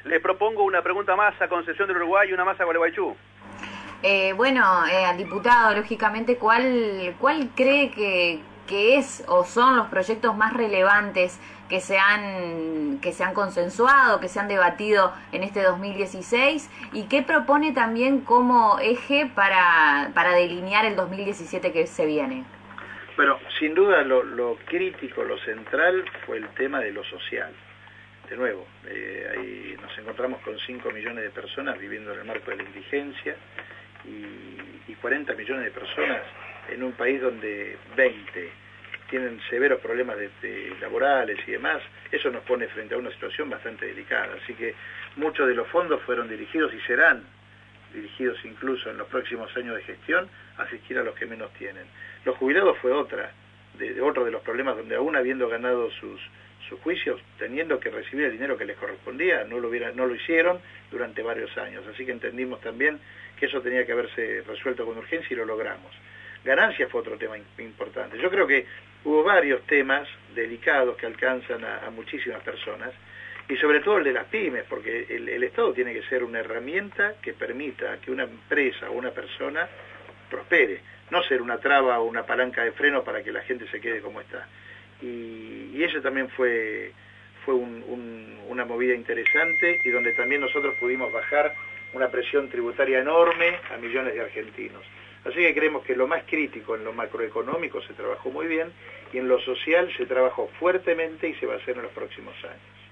Les propongo una pregunta más a Concepción del Uruguay y una más a Gualeguaychú. Al diputado, lógicamente, ¿cuál cree que es o son los proyectos más relevantes que se han consensuado, que se han debatido en este 2016 y qué propone también como eje para delinear el 2017 que se viene? Bueno, sin duda lo crítico, lo central fue el tema de lo social. De nuevo, ahí nos encontramos con 5 millones de personas viviendo en el marco de la indigencia y 40 millones de personas en un país donde 20 tienen severos problemas laborales y demás. Eso nos pone frente a una situación bastante delicada. Así que muchos de los fondos fueron dirigidos y serán dirigidos incluso en los próximos años de gestión a asistir a los que menos tienen. Los jubilados fue otro de los problemas donde aún habiendo ganado sus juicios, teniendo que recibir el dinero que les correspondía, no lo hicieron durante varios años. Así que entendimos también que eso tenía que haberse resuelto con urgencia y lo logramos. Ganancias fue otro tema importante. Yo creo que hubo varios temas delicados que alcanzan a muchísimas personas, y sobre todo el de las pymes, porque el Estado tiene que ser una herramienta que permita que una empresa o una persona prospere, no ser una traba o una palanca de freno para que la gente se quede como está. Y eso también fue una movida interesante y donde también nosotros pudimos bajar una presión tributaria enorme a millones de argentinos. Así que creemos que lo más crítico en lo macroeconómico se trabajó muy bien y en lo social se trabajó fuertemente y se va a hacer en los próximos años.